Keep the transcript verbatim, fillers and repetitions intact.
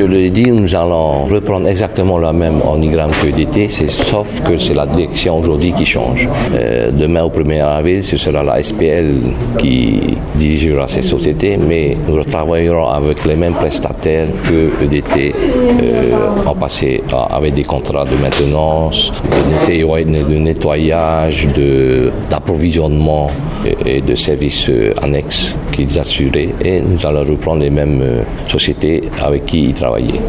je l'ai dit, nous allons reprendre exactement la même organigramme que E D T, c'est, sauf que c'est la direction aujourd'hui qui change. Euh, demain, au premier avril, ce sera la S P L qui dirigera ces sociétés, mais nous travaillerons avec les mêmes prestataires que E D T euh, en passé, avec des contrats de maintenance, de nettoyage, de, d'approvisionnement et de services annexes qu'ils assuraient, et nous allons reprendre les mêmes sociétés avec qui ils travaillaient.